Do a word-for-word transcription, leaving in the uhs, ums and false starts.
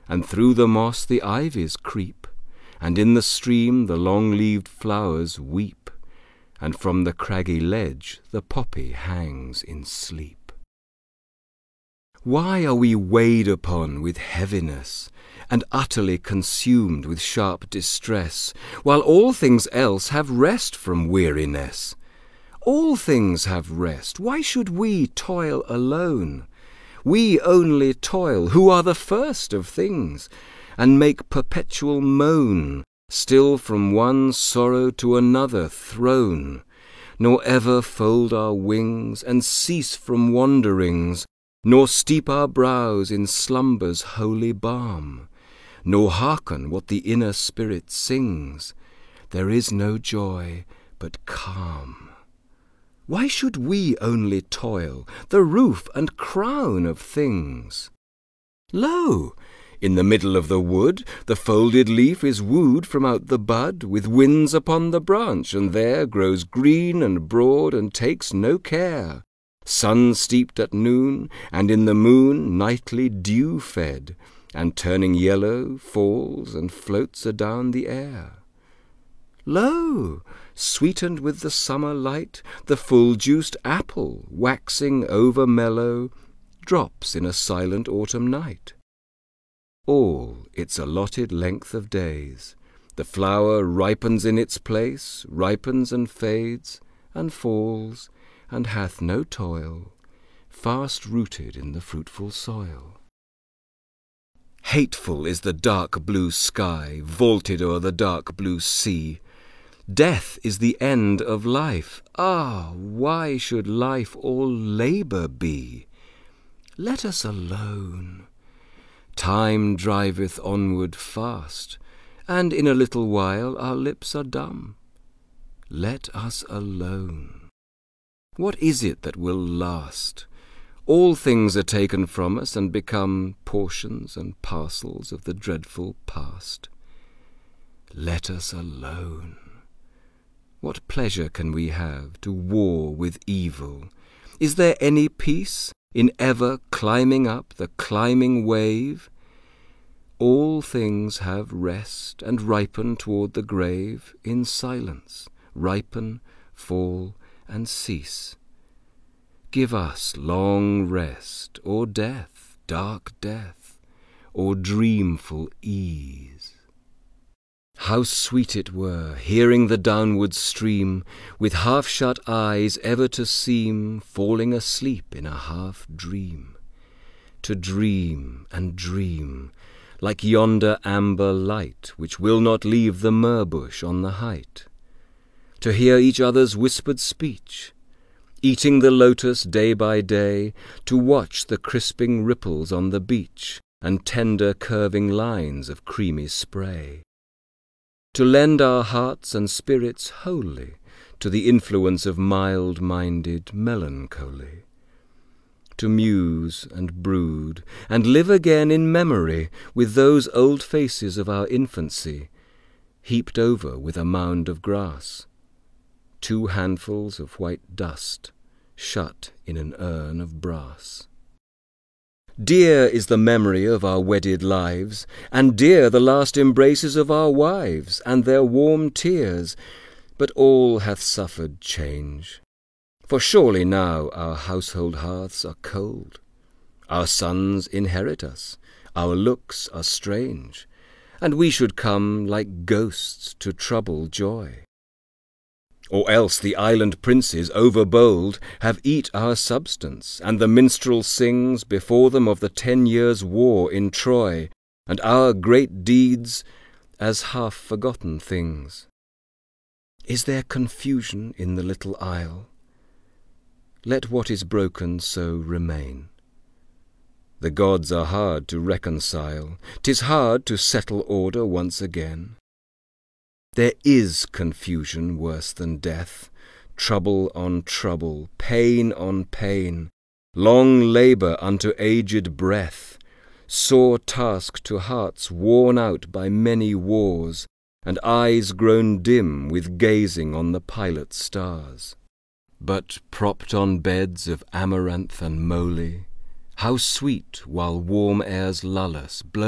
and through the moss the ivies creep, and in the stream the long-leaved flowers weep, and from the craggy ledge the poppy hangs in sleep. Why are we weighed upon with heaviness, and utterly consumed with sharp distress, while all things else have rest from weariness? All things have rest, why should we toil alone? We only toil, who are the first of things, and make perpetual moan, still from one sorrow to another thrown, nor ever fold our wings, and cease from wanderings, nor steep our brows in slumber's holy balm, nor hearken what the inner spirit sings. There is no joy but calm. Why should we only toil, the roof and crown of things? Lo! in the middle of the wood the folded leaf is wooed from out the bud, with winds upon the branch, and there grows green and broad, and takes no care. Sun steeped at noon, and in the moon nightly dew fed, and turning yellow falls and floats adown the air. Lo! sweetened with the summer light, the full-juiced apple, waxing over mellow, drops in a silent autumn night. All its allotted length of days, the flower ripens in its place, ripens and fades, and falls, and hath no toil, fast rooted in the fruitful soil. Hateful is the dark blue sky, vaulted o'er the dark blue sea. Death is the end of life. Ah, why should life all labour be? Let us alone. Time driveth onward fast, and in a little while our lips are dumb. Let us alone. What is it that will last? All things are taken from us and become portions and parcels of the dreadful past. Let us alone. What pleasure can we have to war with evil? Is there any peace in ever climbing up the climbing wave? All things have rest and ripen toward the grave in silence, ripen, fall, and cease. Give us long rest, or death, dark death, or dreamful ease. How sweet it were, hearing the downward stream, with half-shut eyes ever to seem falling asleep in a half-dream. To dream and dream, like yonder amber light, which will not leave the myrrh-bush on the height. To hear each other's whispered speech, eating the lotus day by day, to watch the crisping ripples on the beach, and tender curving lines of creamy spray. To lend our hearts and spirits wholly to the influence of mild-minded melancholy. To muse and brood, and live again in memory with those old faces of our infancy, heaped over with a mound of grass, two handfuls of white dust, shut in an urn of brass. Dear is the memory of our wedded lives, and dear the last embraces of our wives, and their warm tears, but all hath suffered change. For surely now our household hearths are cold, our sons inherit us, our looks are strange, and we should come like ghosts to trouble joy. Or else the island princes overbold have eat our substance, and the minstrel sings before them of the ten years' war in Troy, and our great deeds as half-forgotten things. Is there confusion in the little isle? Let what is broken so remain. The gods are hard to reconcile, 'tis hard to settle order once again. There is confusion worse than death, trouble on trouble, pain on pain, long labour unto aged breath, sore task to hearts worn out by many wars, and eyes grown dim with gazing on the pilot stars. But propped on beds of amaranth and moly, how sweet, while warm airs lull us, blow